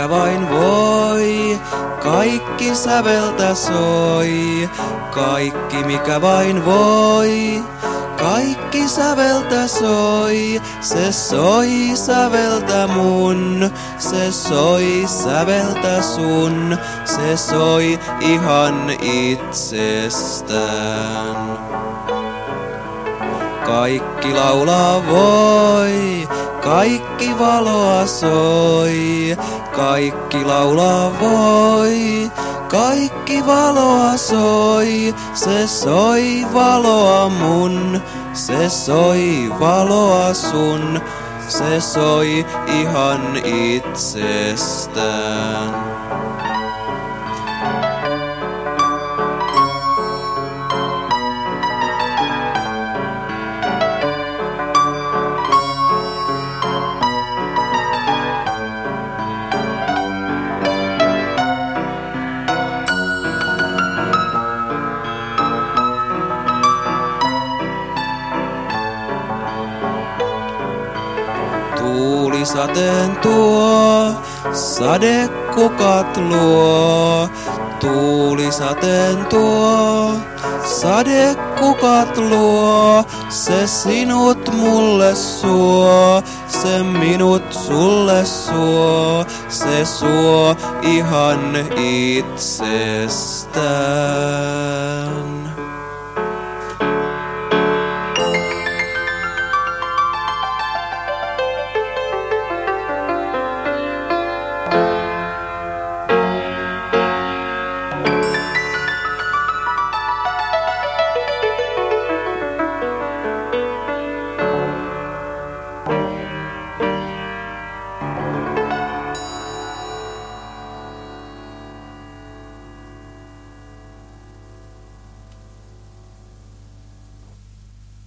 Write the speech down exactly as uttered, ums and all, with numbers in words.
mikä vain voi, kaikki säveltä soi. Kaikki mikä vain voi, kaikki säveltä soi. Se soi säveltä mun, se soi säveltä sun. Se soi ihan itsestään. Kaikki laulaa voi, kaikki valoa soi. Kaikki laulaa voi, kaikki valoa soi. Se soi valoa mun, se soi valoa sun. Se soi ihan itsestään. Tuulisateen tuo, sadekukat luo. Tuulisateen tuo, sadekukat luo. Se sinut mulle suo, se minut sulle suo. Se suo ihan itsestään.